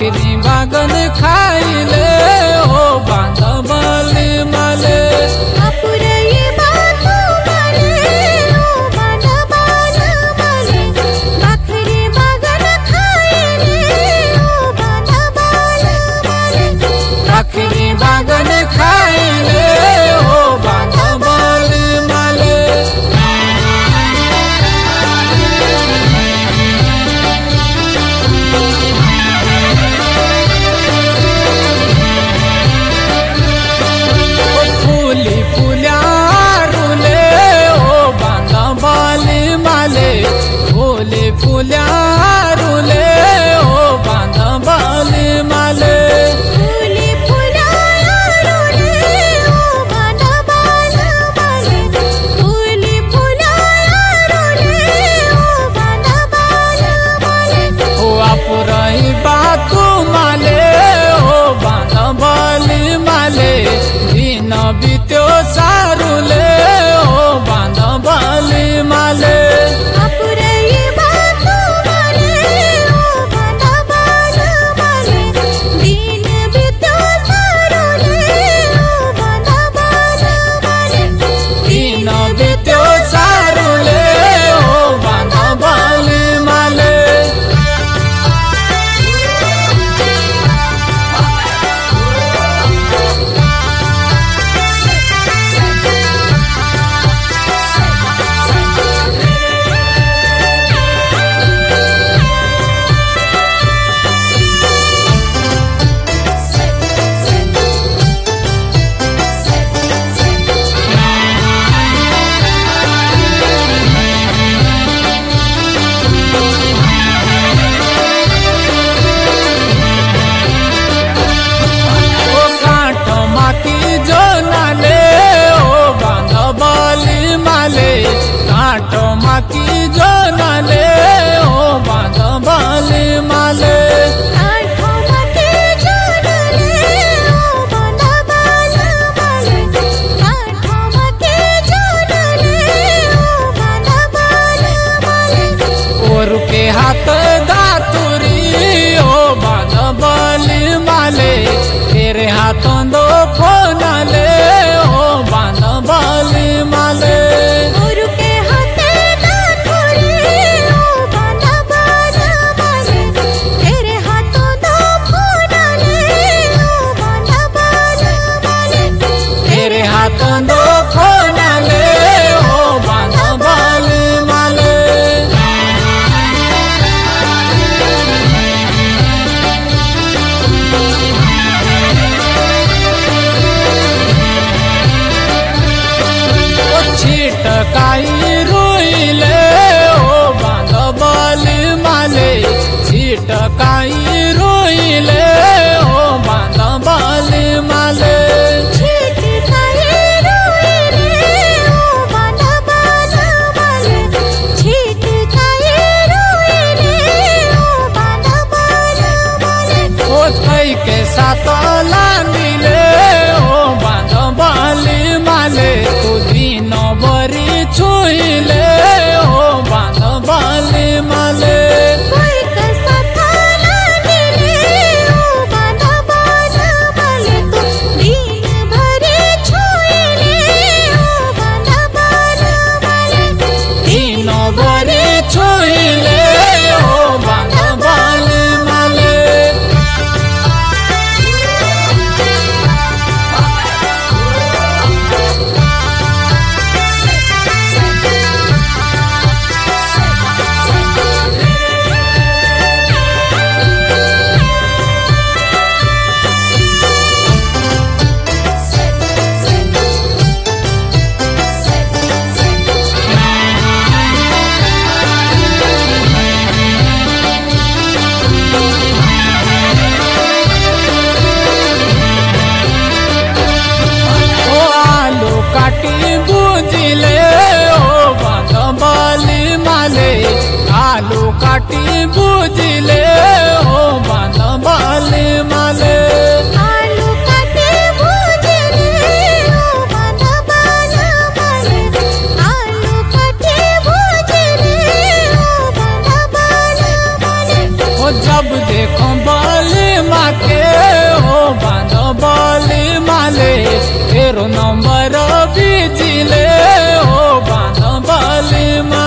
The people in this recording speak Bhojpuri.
आखिरी बागन खाइले हो बांध बाली माले आखिरी बागन खाइले हो बांध बाली माले फूली फूल्या रुले हो बांध बाली माले फूली फूल्या रुले हो बांध बाली माले रही बात माले हो बांध बाली माले दिन बीत्यो सारुले हो बांध बाली माले दिन बीत्यो सारुले हो बांध बाली माले काटो माकी जो नाले हो बांध बाली माले और के हाथ दातुरी हो बांध बाली माले तेरे हाथों दो फोनाले हो बांध बाली माले दो फोनाले हो बांध बाली माले छिटकाई रुइले हो बांध बाली माले छिटकाई रुइले हो बांध बाली माले के साथ लांदिले हो बांध बाली माले तू दिन बरी छुइले हो बांध बाली माले दिन बरी छुइले हो बांध बाली माले आलू काटी बुझले हो बांध बाली माले आलू काटी बुझले हो बांध बाली माले आलू काटी बुझले हो बांध बाली माले जब देखो बाली के ओ बांधबली माले 13 नंबर बिजिले ओ बांधबली माले।